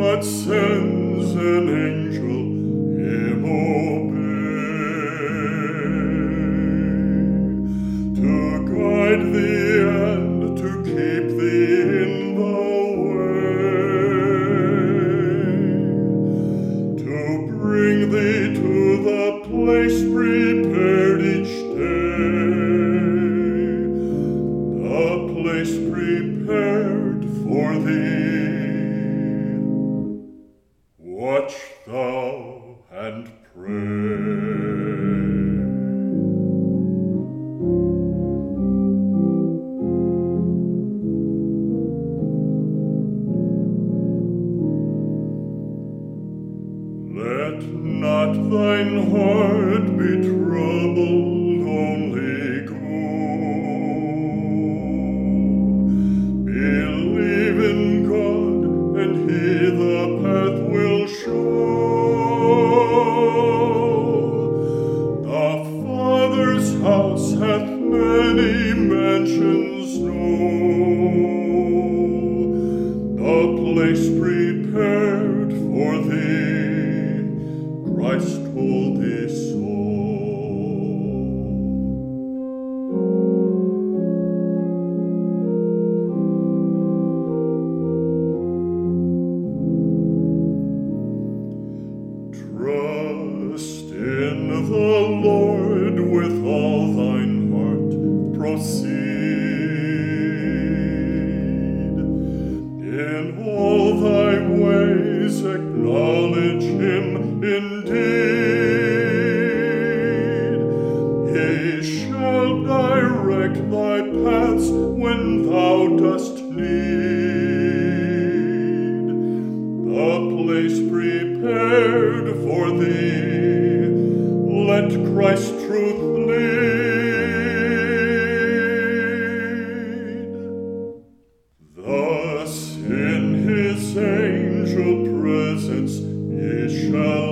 God sends an angel him obey, to guide thee and to keep thee in the way, to bring thee to the place prepared each day, the place prepared for thee. Watch thou and pray. Let not thine heart be troubled, only go. Believe in God, and He the path will show. The Father's house hath many mansions known, the place prepared for thee, Christ told thee so. Trust in the Lord with all thine heart, proceed. In all thy ways acknowledge Him indeed. He shall direct thy paths when thou dost need the place prepared for thee. Let Christ's truth lead. Thus in His angel presence ye shall